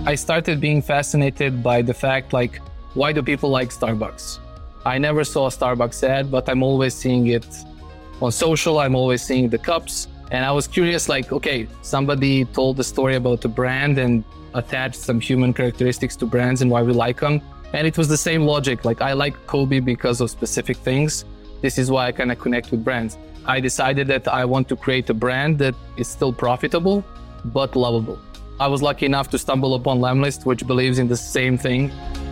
I started being fascinated by the fact, like, why do people like Starbucks? I never saw a Starbucks ad, but I'm always seeing it on social. I'm always seeing the cups. And I was curious, like, okay, somebody told the story about the brand and attached some human characteristics to brands and why we like them. And it was the same logic. Like, I like Kobe because of specific things. This is why I kind of connect with brands. I decided that I want to create a brand that is still profitable, but lovable. I was lucky enough to stumble upon Lemlist, which believes in the same thing.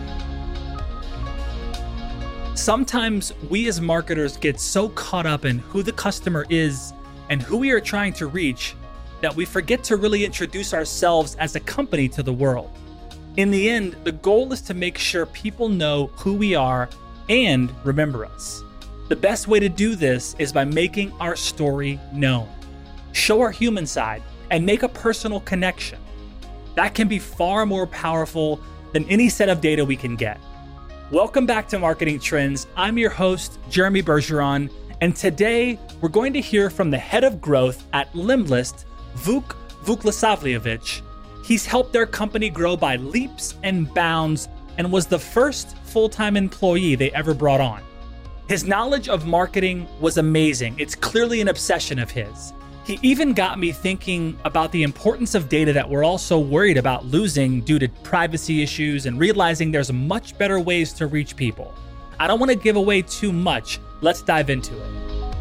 Sometimes we as marketers get so caught up in who the customer is and who we are trying to reach that we forget to really introduce ourselves as a company to the world. In the end, the goal is to make sure people know who we are and remember us. The best way to do this is by making our story known. Show our human side and make a personal connection. That can be far more powerful than any set of data we can get. Welcome back to Marketing Trends. I'm your host, Jeremy Bergeron, and today we're going to hear from the head of growth at Lemlist, Vuk Vuklasavljevic. He's helped their company grow by leaps and bounds and was the first full-time employee they ever brought on. His knowledge of marketing was amazing. It's clearly an obsession of his. He even got me thinking about the importance of data that we're all so worried about losing due to privacy issues and realizing there's much better ways to reach people. I don't want to give away too much. Let's dive into it.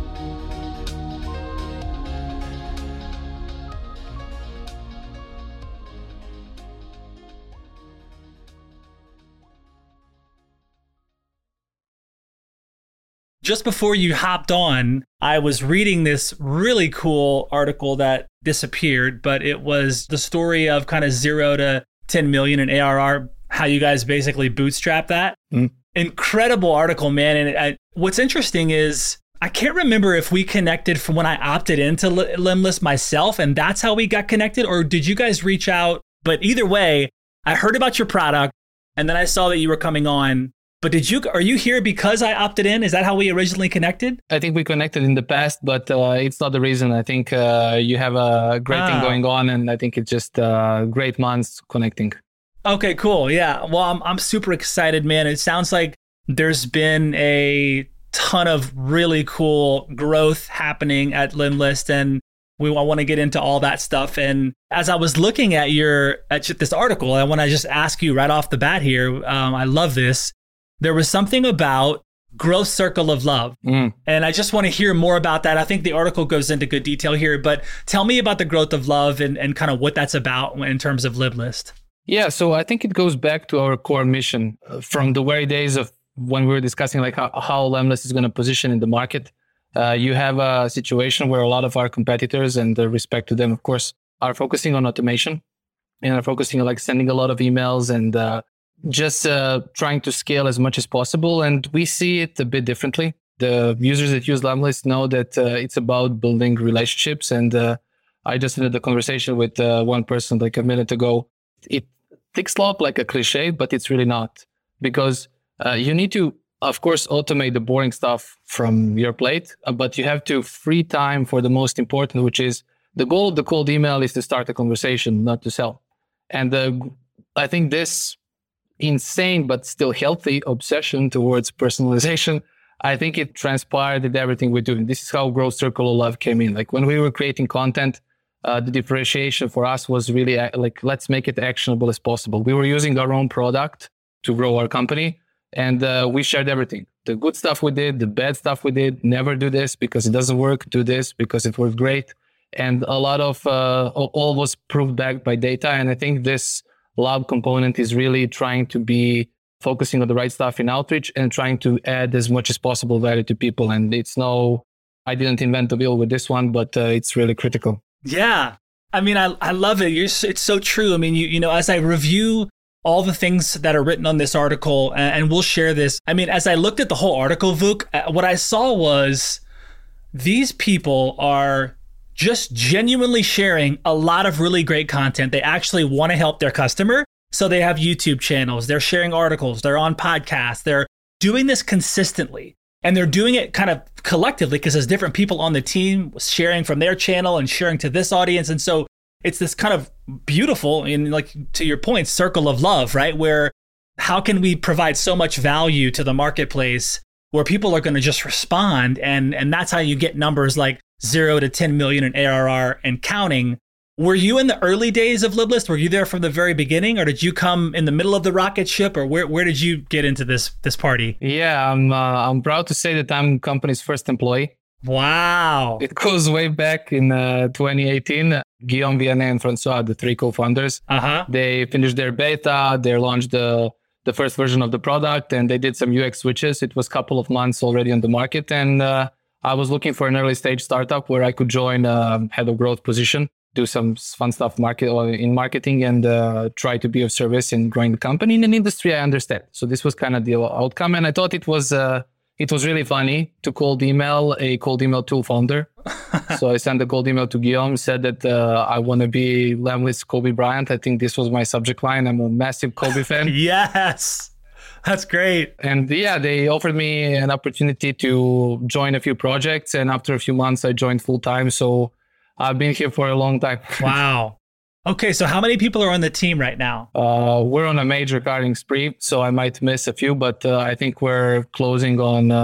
Just before you hopped on, I was reading this really cool article that disappeared, but it was the story of kind of 0 to 10 million in ARR, how you guys basically bootstrap that. Incredible article, man. And what's interesting is I can't remember if we connected from when I opted into Lemlist myself and that's how we got connected, or did you guys reach out? But either way, I heard about your product and then I saw that you were coming on. But are you here because I opted in? Is that how we originally connected? I think we connected in the past, but it's not the reason. I think you have a great thing going on, and I think it's just great months connecting. Okay, cool. Yeah. Well, I'm super excited, man. It sounds like there's been a ton of really cool growth happening at Lemlist, and I want to get into all that stuff. And as I was looking at this article, I want to just ask you right off the bat here. I love this. There was something about growth circle of love. And I just want to hear more about that. I think the article goes into good detail here, but tell me about the growth of love and kind of what that's about in terms of Lemlist. Yeah, so I think it goes back to our core mission from the very days of when we were discussing like how Lemlist is going to position in the market. You have a situation where a lot of our competitors, and respect to them, of course, are focusing on automation and are focusing on like sending a lot of emails and just trying to scale as much as possible. And we see it a bit differently. The users that use Lemlist know that it's about building relationships. And I just had a conversation with one person like a minute ago. It ticks up like a cliche, but it's really not. Because you need to, of course, automate the boring stuff from your plate, but you have to free time for the most important, which is the goal of the cold email is to start a conversation, not to sell. And I think this insane but still healthy obsession towards personalization, I think it transpired in everything we're doing. This is how Growth Circle of Love came in. Like when we were creating content, the differentiation for us was really like, let's make it actionable as possible. We were using our own product to grow our company, and we shared everything. The good stuff we did, the bad stuff we did. Never do this because it doesn't work. Do this because it worked great. And a lot of all was proved back by data. And I think this lab component is really trying to be focusing on the right stuff in outreach and trying to add as much as possible value to people. And I didn't invent the wheel with this one, but it's really critical. Yeah. I mean, I love it. It's so true. I mean, you know, as I review all the things that are written on this article, and we'll share this. I mean, as I looked at the whole article, Vuk, what I saw was these people are just genuinely sharing a lot of really great content. They actually want to help their customer. So they have YouTube channels, they're sharing articles, they're on podcasts, they're doing this consistently. And they're doing it kind of collectively because there's different people on the team sharing from their channel and sharing to this audience. And so it's this kind of beautiful and, like, to your point, circle of love, right? Where how can we provide so much value to the marketplace where people are going to just respond, and that's how you get numbers like 0 to 10 million in ARR and counting. Were you in the early days of Liblist? Were you there from the very beginning, or did you come in the middle of the rocket ship, or where did you get into this party? Yeah, I'm proud to say that I'm company's first employee. Wow. It goes way back in 2018. Guillaume, Vianney, and Francois, the three co-founders, they finished their beta. They launched the first version of the product, and they did some UX switches. It was a couple of months already on the market, and I was looking for an early stage startup where I could join a head of growth position, do some fun stuff in marketing, and try to be of service in growing the company in an industry I understand. So this was kind of the outcome, and I thought it was really funny to cold email a cold email tool founder. So I sent a cold email to Guillaume, said that I want to be Lemlist Kobe Bryant. I think this was my subject line. I'm a massive Kobe fan. Yes, that's great. And yeah, they offered me an opportunity to join a few projects, and after a few months, I joined full time. So I've been here for a long time. Wow. Okay, so how many people are on the team right now? We're on a major hiring spree, so I might miss a few, but I think we're closing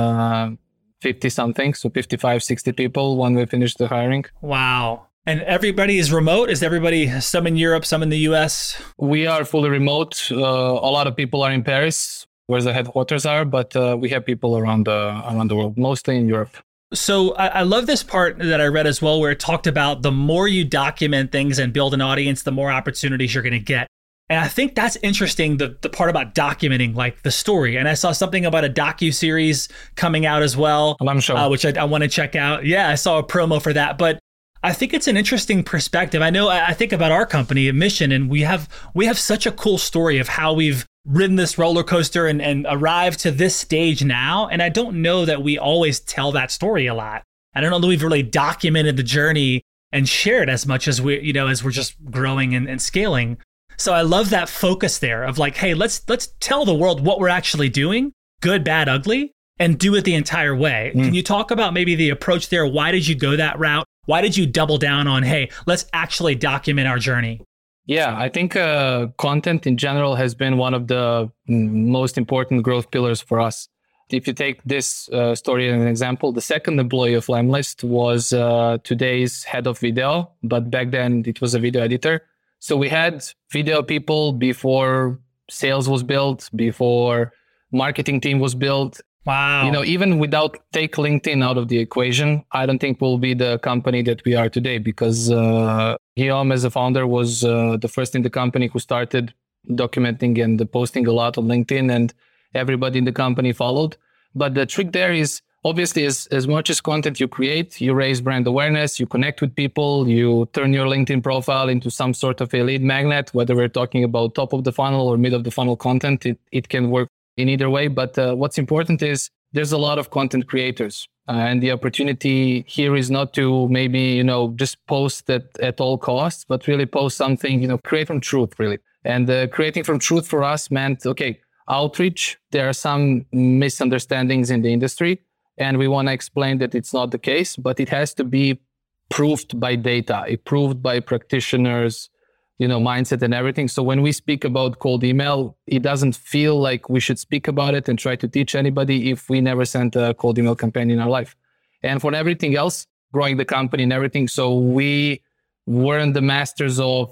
on 50 something, so 55, 60 people when we finish the hiring. Wow. And everybody is remote? Is everybody some in Europe, some in the US? We are fully remote. A lot of people are in Paris, where the headquarters are, but we have people around the world, mostly in Europe. So I love this part that I read as well, where it talked about the more you document things and build an audience, the more opportunities you're going to get. And I think that's interesting, the part about documenting, like the story. And I saw something about a docu-series coming out as well, which I want to check out. Yeah, I saw a promo for that. But I think it's an interesting perspective. I think about our company, Mission, and we have such a cool story of how we've ridden this roller coaster and arrived to this stage now. And I don't know that we always tell that story a lot. I don't know that we've really documented the journey and shared as much as we're just growing and scaling. So I love that focus there of like, hey, let's tell the world what we're actually doing, good, bad, ugly, and do it the entire way. Can you talk about maybe the approach there? Why did you go that route? Why did you double down on, hey, let's actually document our journey? Yeah, I think content in general has been one of the most important growth pillars for us. If you take this story as an example, the second employee of Lemlist was today's head of video, but back then it was a video editor. So we had video people before sales was built, before marketing team was built. Wow. Even without take LinkedIn out of the equation, I don't think we'll be the company that we are today, because Guillaume as a founder was the first in the company who started documenting and posting a lot on LinkedIn, and everybody in the company followed. But the trick there is obviously as much as content you create, you raise brand awareness, you connect with people, you turn your LinkedIn profile into some sort of a lead magnet, whether we're talking about top of the funnel or mid of the funnel content, it can work in either way. But what's important is there's a lot of content creators. And the opportunity here is not to maybe, just post at all costs, but really post something, create from truth, really. And creating from truth for us meant, okay, outreach. There are some misunderstandings in the industry, and we want to explain that it's not the case, but it has to be proved by data, proved by practitioners, mindset and everything. So when we speak about cold email, it doesn't feel like we should speak about it and try to teach anybody if we never sent a cold email campaign in our life. And for everything else, growing the company and everything. So we weren't the masters of,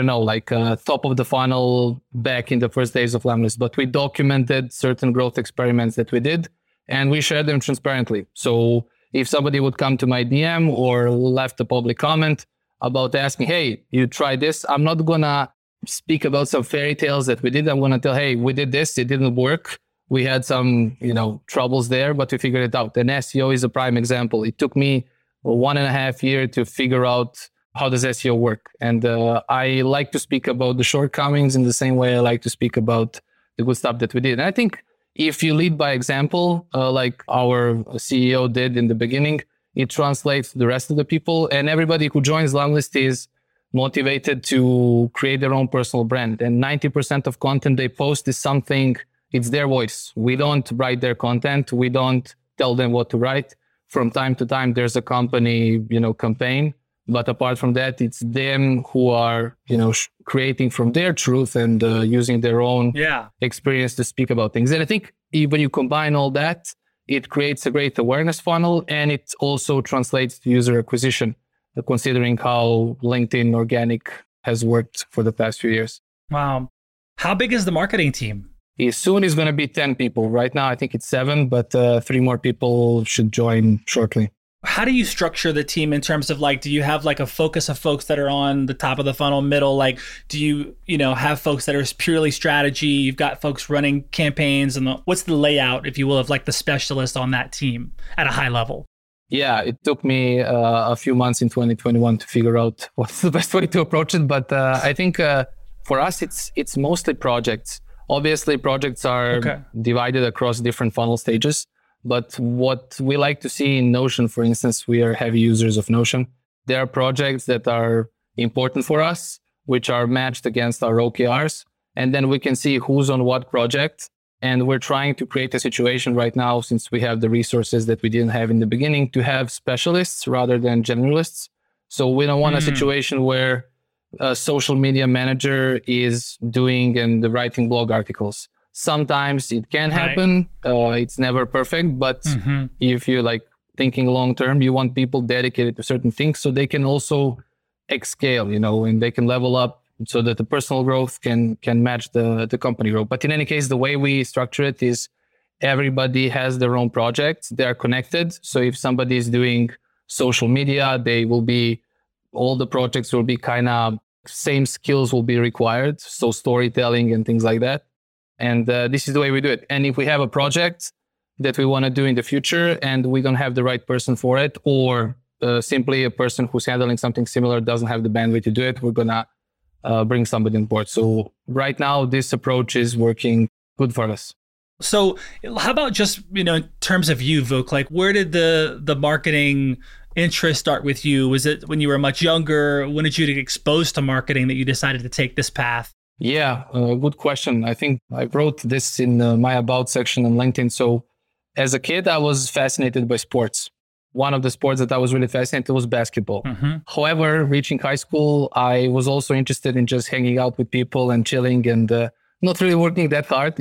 top of the funnel back in the first days of Lemlist, but we documented certain growth experiments that we did, and we shared them transparently. So if somebody would come to my DM or left a public comment about asking, hey, you tried this, I'm not going to speak about some fairy tales that we did. I'm going to tell, hey, we did this, it didn't work. We had some, troubles there, but we figured it out. And SEO is a prime example. It took me 1.5 years to figure out how does SEO work. And I like to speak about the shortcomings in the same way I like to speak about the good stuff that we did. And I think if you lead by example, like our CEO did in the beginning, it translates to the rest of the people, and everybody who joins Lemlist is motivated to create their own personal brand. And 90% of content they post is something, it's their voice. We don't write their content. We don't tell them what to write. From time to time, there's a company, campaign, But apart from that, it's them who are, creating from their truth and using their own experience to speak about things. And I think when you combine all that, it creates a great awareness funnel, and it also translates to user acquisition, considering how LinkedIn organic has worked for the past few years. Wow. How big is the marketing team? Soon it's going to be 10 people. Right now, I think it's 7, but 3 more people should join shortly. How do you structure the team in terms of do you have a focus of folks that are on the top of the funnel, middle? Do you, have folks that are purely strategy? You've got folks running campaigns, and what's the layout, if you will, of the specialist on that team at a high level? Yeah, it took me a few months in 2021 to figure out what's the best way to approach it. But I think for us, it's mostly projects. Obviously, projects are divided across different funnel stages. But what we like to see in Notion, for instance, we are heavy users of Notion. There are projects that are important for us, which are matched against our OKRs. And then we can see who's on what project. And we're trying to create a situation right now, since we have the resources that we didn't have in the beginning, to have specialists rather than generalists. So we don't want a situation where a social media manager is doing and writing blog articles. Sometimes it can happen. It's never perfect, but if you're thinking long term, you want people dedicated to certain things so they can also scale, and they can level up so that the personal growth can match the company growth. But in any case, the way we structure it is everybody has their own projects. They're connected. So if somebody is doing social media, all the projects will be kind of same skills will be required. So storytelling and things like that. And this is the way we do it. And if we have a project that we want to do in the future and we don't have the right person for it, or simply a person who's handling something similar doesn't have the bandwidth to do it, we're going to bring somebody on board. So right now, this approach is working good for us. So how about just, in terms of you, Vuk, where did the marketing interest start with you? Was it when you were much younger? When did you get exposed to marketing that you decided to take this path? Yeah, good question. I think I wrote this in my About section on LinkedIn. So as a kid, I was fascinated by sports. One of the sports that I was really fascinated was basketball. However, reaching high school, I was also interested in just hanging out with people and chilling and not really working that hard,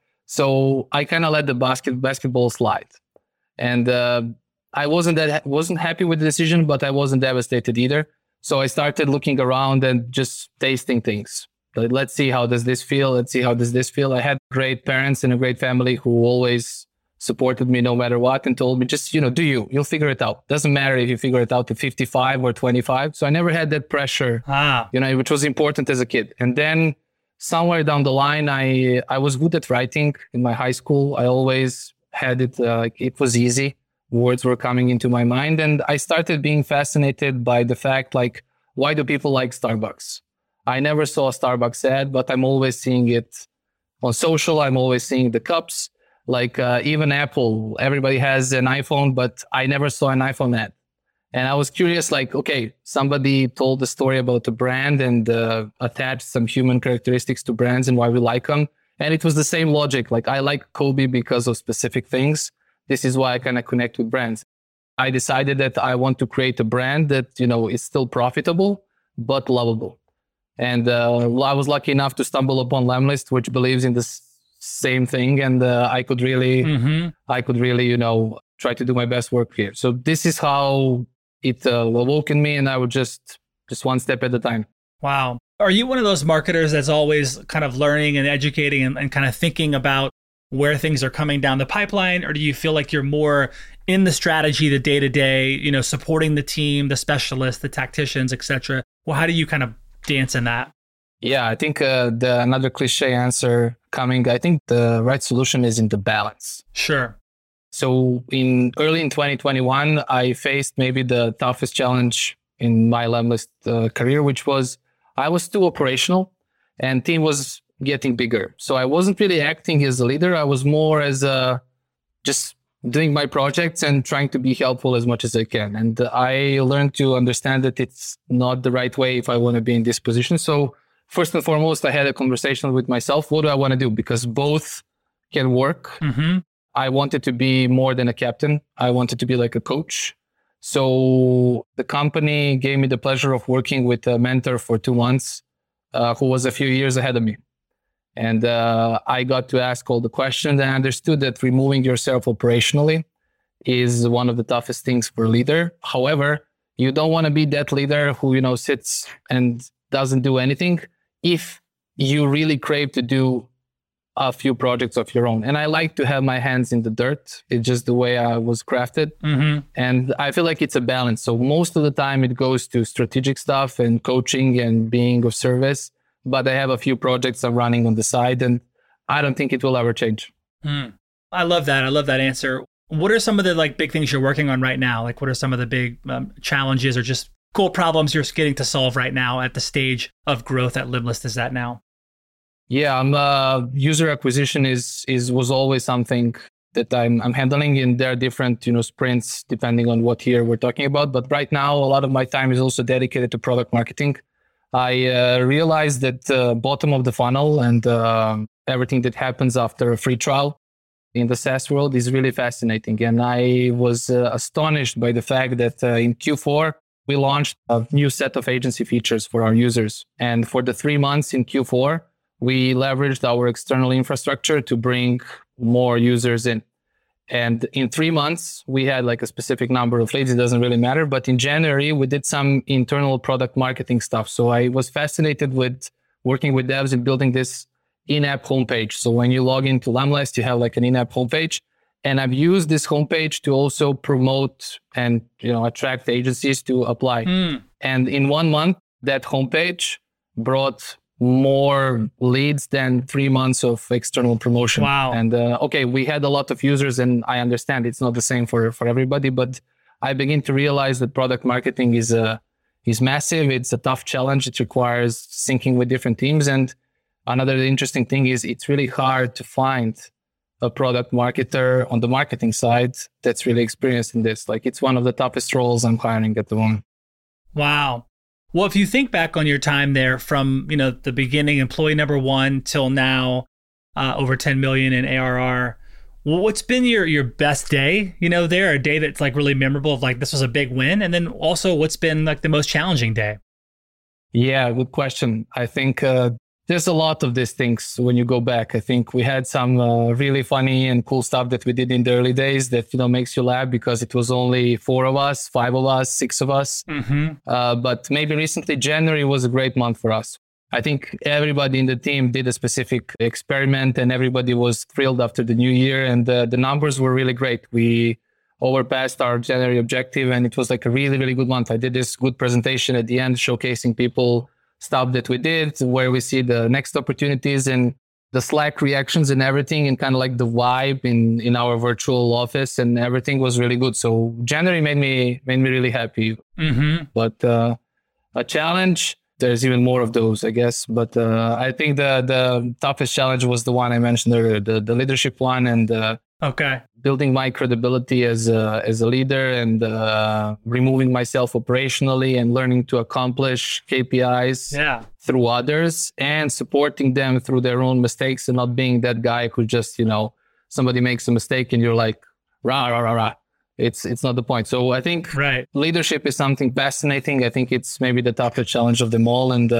So I kind of let the basketball slide. And I wasn't happy with the decision, but I wasn't devastated either. So I started looking around and just tasting things. Let's see how does this feel. Let's see how does this feel. I had great parents and a great family who always supported me no matter what and told me, just, you'll figure it out. Doesn't matter if you figure it out at 55 or 25. So I never had that pressure, which was important as a kid. And then somewhere down the line, I was good at writing in my high school. I always had it, it was easy. Words were coming into my mind. And I started being fascinated by the fact, why do people like Starbucks? I never saw a Starbucks ad, but I'm always seeing it on social. I'm always seeing the cups. Even Apple, everybody has an iPhone, but I never saw an iPhone ad. And I was curious, somebody told the story about the brand and attached some human characteristics to brands and why we like them. And it was the same logic. I like Kobe because of specific things. This is why I kind of connect with brands. I decided that I want to create a brand that, is still profitable, but lovable. And I was lucky enough to stumble upon Lemlist, which believes in this same thing. And I could really, try to do my best work here. So this is how it awoke in me, and I would just one step at a time. Wow. Are you one of those marketers that's always kind of learning and educating and kind of thinking about where things are coming down the pipeline? Or do you feel like you're more in the strategy, the day-to-day, supporting the team, the specialists, the tacticians, et cetera? Well, how do you kind of dance in that? Yeah, I think another cliche answer coming, I think the right solution is in the balance. Sure. So early in 2021, I faced maybe the toughest challenge in my Lemlist career, which was I was too operational and team was getting bigger. So I wasn't really acting as a leader. I was more as just doing my projects and trying to be helpful as much as I can. And I learned to understand that it's not the right way if I want to be in this position. So first and foremost, I had a conversation with myself. What do I want to do? Because both can work. I wanted to be more than a captain. I wanted to be like a coach. So the company gave me the pleasure of working with a mentor for 2 months, who was a few years ahead of me. And I got to ask all the questions and understood that removing yourself operationally is one of the toughest things for a leader. However, you don't want to be that leader who, sits and doesn't do anything if you really crave to do a few projects of your own. And I like to have my hands in the dirt. It's just the way I was crafted. Mm-hmm. And I feel like it's a balance. So most of the time it goes to strategic stuff and coaching and being of service. But I have a few projects I'm running on the side, and I don't think it will ever change. I love that. I love that answer. What are some of the big things you're working on right now? What are some of the big challenges or just cool problems you're getting to solve right now at the stage of growth that Limblist is at now? Yeah, user acquisition was always something that I'm handling, and there are different sprints depending on what year we're talking about. But right now, a lot of my time is also dedicated to product marketing. I realized that bottom of the funnel and everything that happens after a free trial in the SaaS world is really fascinating. And I was astonished by the fact that in Q4, we launched a new set of agency features for our users. And for the 3 months in Q4, we leveraged our external infrastructure to bring more users in. And in 3 months, we had a specific number of leads. It doesn't really matter. But in January, we did some internal product marketing stuff. So I was fascinated with working with devs and building this in-app homepage. So when you log into Lemlist, you have an in-app homepage. And I've used this homepage to also promote and attract agencies to apply. And in 1 month, that homepage brought more leads than 3 months of external promotion. Wow. And we had a lot of users, and I understand it's not the same for everybody, but I begin to realize that product marketing is massive. It's a tough challenge. It requires syncing with different teams. And another interesting thing is it's really hard to find a product marketer on the marketing side that's really experienced in this. It's one of the toughest roles I'm hiring at the moment. Wow. Well, if you think back on your time there from, the beginning, employee number 1 till now, over 10 million in ARR, what's been your best day, there, a day that's really memorable of this was a big win? And then also what's been the most challenging day? Yeah, good question. I think there's a lot of these things when you go back. I think we had some really funny and cool stuff that we did in the early days that, makes you laugh because it was only 4 of us, 5 of us, 6 of us. Mm-hmm. But maybe recently, January was a great month for us. I think everybody in the team did a specific experiment and everybody was thrilled after the new year. And the numbers were really great. We overpassed our January objective and it was a really, really good month. I did this good presentation at the end showcasing people stuff that we did, where we see the next opportunities and the Slack reactions and everything, and kind of the vibe in our virtual office, and everything was really good. So January made me really happy. Mm-hmm. But a challenge, there's even more of those, I guess. But I think the toughest challenge was the one I mentioned earlier, the leadership one, and building my credibility as a leader and removing myself operationally and learning to accomplish KPIs through others and supporting them through their own mistakes and not being that guy who just, somebody makes a mistake and you're like, rah, rah, rah, rah. It's not the point. So I think leadership is something fascinating. I think it's maybe the toughest challenge of them all. And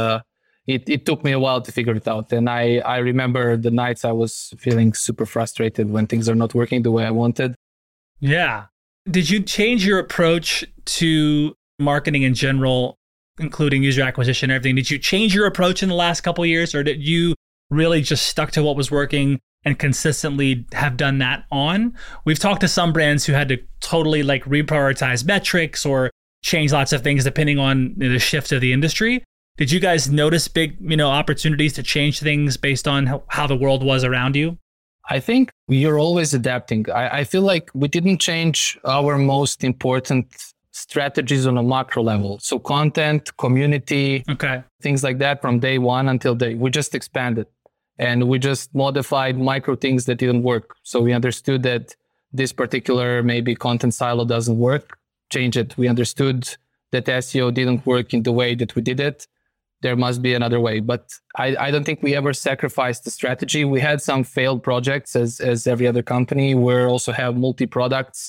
it took me a while to figure it out. And I remember the nights I was feeling super frustrated when things are not working the way I wanted. Yeah. Did you change your approach to marketing in general, including user acquisition and everything? Did you change your approach in the last couple of years, or did you really just stuck to what was working and consistently have done that on? We've talked to some brands who had to totally reprioritize metrics or change lots of things depending on the shift of the industry. Did you guys notice big, opportunities to change things based on how the world was around you? I think you're always adapting. I feel like we didn't change our most important strategies on a macro level. So content, community, things like that from day one until we just expanded. And we just modified micro things that didn't work. So we understood that this particular maybe content silo doesn't work, change it. We understood that SEO didn't work in the way that we did it. There must be another way. But I don't think we ever sacrificed the strategy. We had some failed projects as every other company. We also have multi-products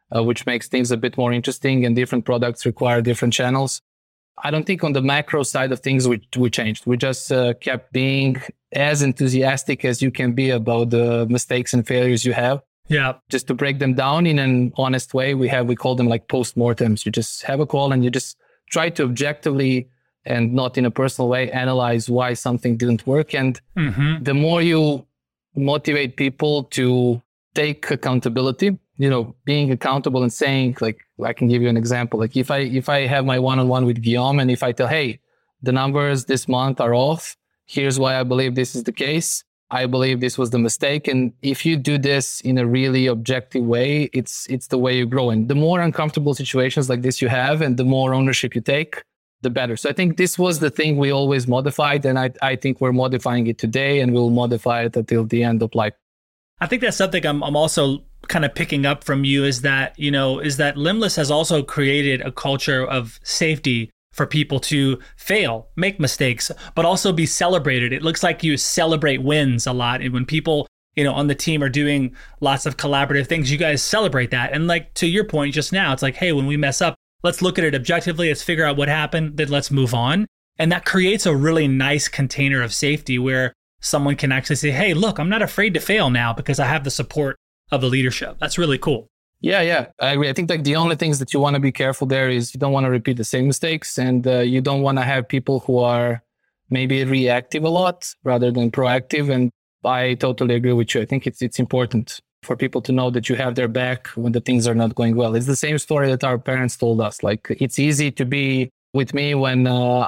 which makes things a bit more interesting, and different products require different channels. I don't think on the macro side of things we changed. We just kept being as enthusiastic as you can be about the mistakes and failures you have. Yeah. Just to break them down in an honest way, we call them like post-mortems. You just have a call and you just try to objectively and not in a personal way analyze why something didn't work. And the more you motivate people to take accountability, being accountable and saying, like, I can give you an example. Like if I have my one-on-one with Guillaume and if I tell, hey, the numbers this month are off, here's why I believe this is the case. I believe this was the mistake. And if you do this in a really objective way, it's the way you grow. And the more uncomfortable situations like this you have and the more ownership you take, the better. So I think this was the thing we always modified. And I think we're modifying it today and we'll modify it until the end of life. I think that's something I'm also kind of picking up from you is that Limbless has also created a culture of safety for people to fail, make mistakes, but also be celebrated. It looks like you celebrate wins a lot. And when people, on the team are doing lots of collaborative things, you guys celebrate that. And like to your point just now, it's like, hey, when we mess up, let's look at it objectively. Let's figure out what happened. Then let's move on. And that creates a really nice container of safety where someone can actually say, hey, look, I'm not afraid to fail now because I have the support of the leadership. That's really cool. Yeah, I agree. I think like the only things that you want to be careful there is you don't want to repeat the same mistakes, and you don't want to have people who are maybe reactive a lot rather than proactive. And I totally agree with you. I think it's important for people to know that you have their back when the things are not going well. It's the same story that our parents told us. Like it's easy to be with me when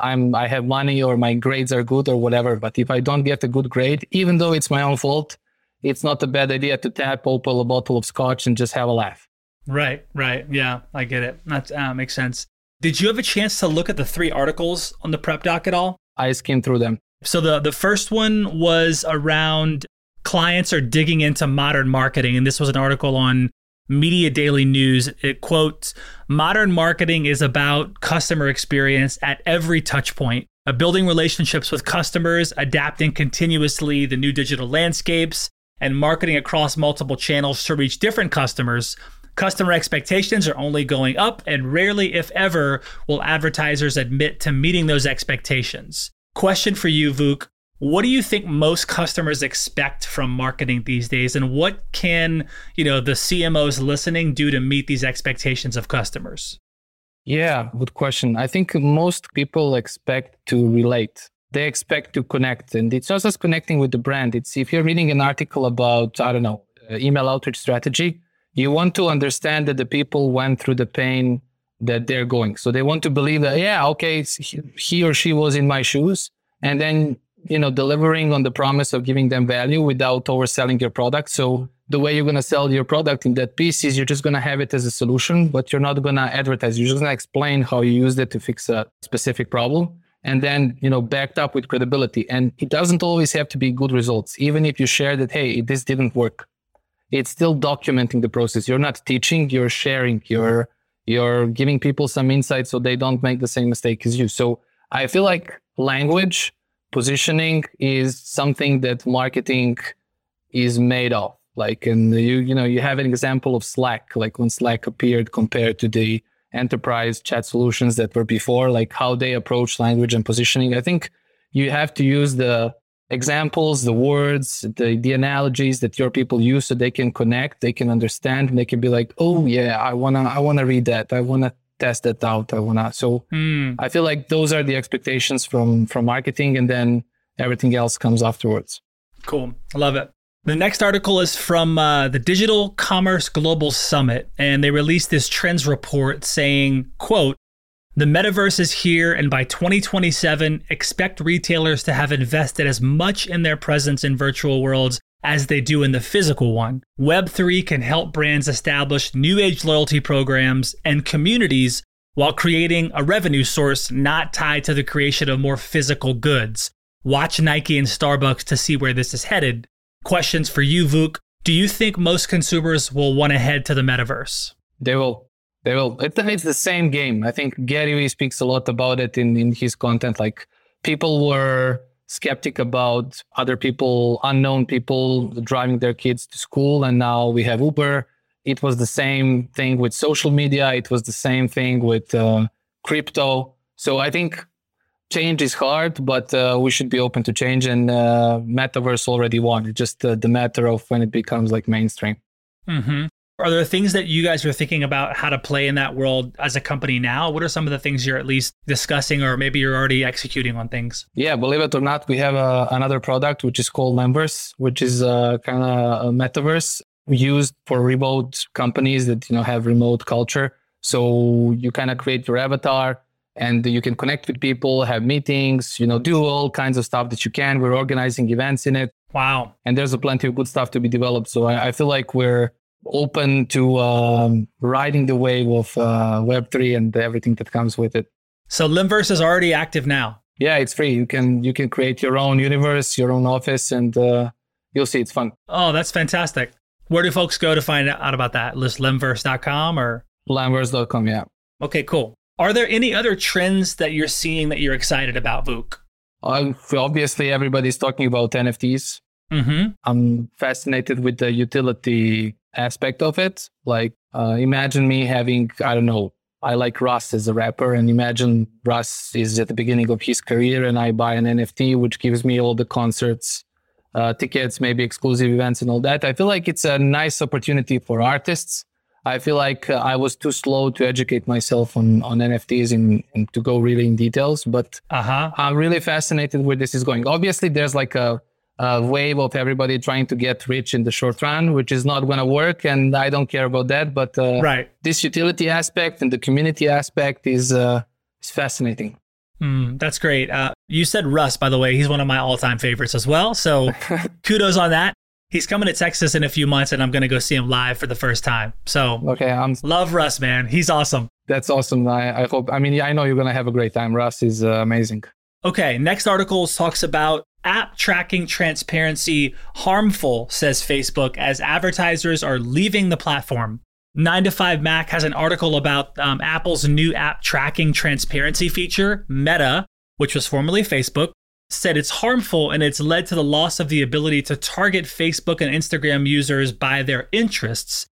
I have money or my grades are good or whatever. But if I don't get a good grade, even though it's my own fault, it's not a bad idea to tap open a bottle of scotch and just have a laugh. Right. Yeah, I get it. That makes sense. Did you have a chance to look at the 3 articles on the Prep Doc at all? I skimmed through them. So the first one was around clients are digging into modern marketing. And this was an article on Media Daily News. It quotes, modern marketing is about customer experience at every touch point, building relationships with customers, adapting continuously the new digital landscapes, and marketing across multiple channels to reach different customers. Customer expectations are only going up, and rarely, if ever, will advertisers admit to meeting those expectations. Question for you, Vuk. What do you think most customers expect from marketing these days? And what can, the CMOs listening do to meet these expectations of customers? Yeah, good question. I think most people expect to relate. They expect to connect. And it's not just connecting with the brand. It's if you're reading an article about, email outreach strategy, you want to understand that the people went through the pain that they're going. So they want to believe that, he or she was in my shoes. And then, delivering on the promise of giving them value without overselling your product. So the way you're going to sell your product in that piece is you're just going to have it as a solution, but you're not going to advertise. You're just going to explain how you used it to fix a specific problem. And then, backed up with credibility. And it doesn't always have to be good results. Even if you share that, hey, this didn't work, it's still documenting the process. You're not teaching, you're sharing, you're giving people some insight so they don't make the same mistake as you. So I feel like language, positioning is something that marketing is made of. Like, and you have an example of Slack, like when Slack appeared compared to the enterprise chat solutions that were before, like how they approach language and positioning. I think you have to use the examples, the words, the analogies that your people use so they can connect, they can understand, and they can be like, oh yeah, I wanna read that. I wanna test that out. I feel like those are the expectations from marketing, and then everything else comes afterwards. Cool. I love it. The next article is from the Digital Commerce Global Summit, and they released this trends report saying, quote, the metaverse is here, and by 2027, expect retailers to have invested as much in their presence in virtual worlds as they do in the physical one. Web3 can help brands establish new age loyalty programs and communities while creating a revenue source not tied to the creation of more physical goods. Watch Nike and Starbucks to see where this is headed. Questions for you, Vuk. Do you think most consumers will want to head to the metaverse? They will. It's the same game. I think Gary Vee speaks a lot about it in his content. Like, people were skeptic about other people, unknown people driving their kids to school. And now we have Uber. It was the same thing with social media. It was the same thing with crypto. So I think change is hard, but we should be open to change. And Metaverse already won. It's just the matter of when it becomes like mainstream. Mm-hmm. Are there things that you guys are thinking about how to play in that world as a company now? What are some of the things you're at least discussing, or maybe you're already executing on things? Yeah, believe it or not, we have another product which is called Lemverse, which is kind of a metaverse used for remote companies that have remote culture. So you kind of create your avatar and you can connect with people, have meetings, do all kinds of stuff that you can. We're organizing events in it. Wow. And there's plenty of good stuff to be developed. So I feel like we're open to riding the wave of Web3 and everything that comes with it. So Lemverse is already active now. Yeah, it's free. You can create your own universe, your own office, and you'll see it's fun. Oh, that's fantastic. Where do folks go to find out about that? List lemverse.com or? Lemverse.com, yeah. Okay, cool. Are there any other trends that you're seeing that you're excited about, Vuk? Obviously, everybody's talking about NFTs. Mm-hmm. I'm fascinated with the utility aspect of it. Like, imagine me having, I don't know, I like Russ as a rapper, and imagine Russ is at the beginning of his career and I buy an NFT, which gives me all the concerts, tickets, maybe exclusive events and all that. I feel like it's a nice opportunity for artists. I feel like I was too slow to educate myself on NFTs and to go really in details, but I'm really fascinated where this is going. Obviously, there's like a wave of everybody trying to get rich in the short run, which is not going to work. And I don't care about that. But this utility aspect and the community aspect is fascinating. That's great. You said Russ, by the way. He's one of my all-time favorites as well. So kudos on that. He's coming to Texas in a few months, and I'm going to go see him live for the first time. So love Russ, man. He's awesome. That's awesome. I hope. I know you're going to have a great time. Russ is amazing. Okay, next article talks about app tracking transparency harmful, says Facebook, as advertisers are leaving the platform. 9to5Mac has an article about Apple's new app tracking transparency feature. Meta, which was formerly Facebook, said it's harmful and it's led to the loss of the ability to target Facebook and Instagram users by their interests.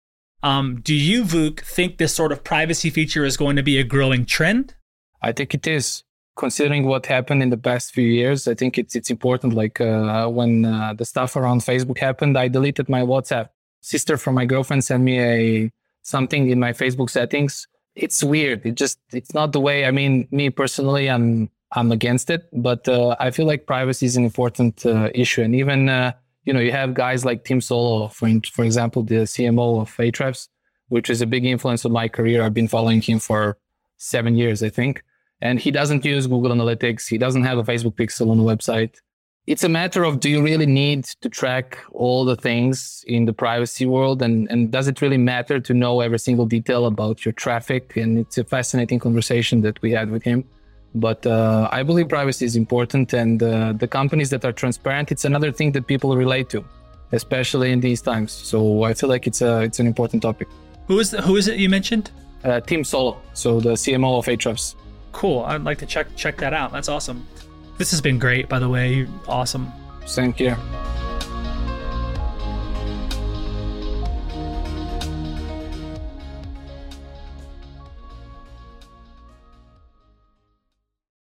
Do you, Vuk, think this sort of privacy feature is going to be a growing trend? I think it is. Considering what happened in the past few years, I think it's important. Like when the stuff around Facebook happened, I deleted my WhatsApp. Sister from my girlfriend sent me something in my Facebook settings. It's weird. It's not the way. Me personally, I'm against it, but I feel like privacy is an important issue. And even you have guys like Tim Solo, for example, the CMO of Ahrefs, which is a big influence on my career. I've been following him for 7 years, I think. And he doesn't use Google Analytics. He doesn't have a Facebook pixel on the website. It's a matter of, do you really need to track all the things in the privacy world? And does it really matter to know every single detail about your traffic? And it's a fascinating conversation that we had with him. But I believe privacy is important. And the companies that are transparent, it's another thing that people relate to, especially in these times. So I feel like it's an important topic. Who is it you mentioned? Tim Solo, so the CMO of Ahrefs. Cool. I'd like to check that out. That's awesome. This has been great, by the way. Awesome. Same here.